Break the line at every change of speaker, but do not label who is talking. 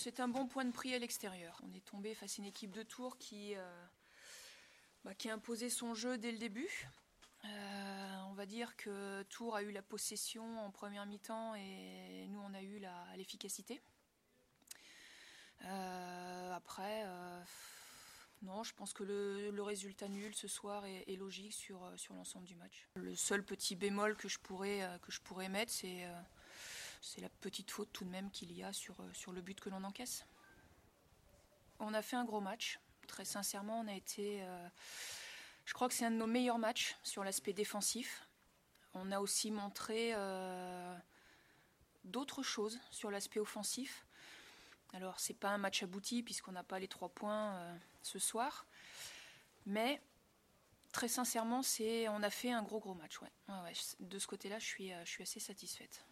C'est un bon point de prix à l'extérieur. On est tombé face à une équipe de Tours qui a imposé son jeu dès le début. On va dire que Tours a eu la possession en première mi-temps et nous on a eu l'efficacité. Après, non, je pense que le résultat nul ce soir est logique sur l'ensemble du match. Le seul petit bémol que je pourrais mettre, c'est la petite faute tout de même qu'il y a sur le but que l'on encaisse. On a fait un gros match. Très sincèrement, on a été... je crois que c'est un de nos meilleurs matchs sur l'aspect défensif. On a aussi montré d'autres choses sur l'aspect offensif. Alors, c'est pas un match abouti puisqu'on n'a pas les 3 points ce soir. Mais, très sincèrement, on a fait un gros match. Ouais. De ce côté-là, je suis assez satisfaite.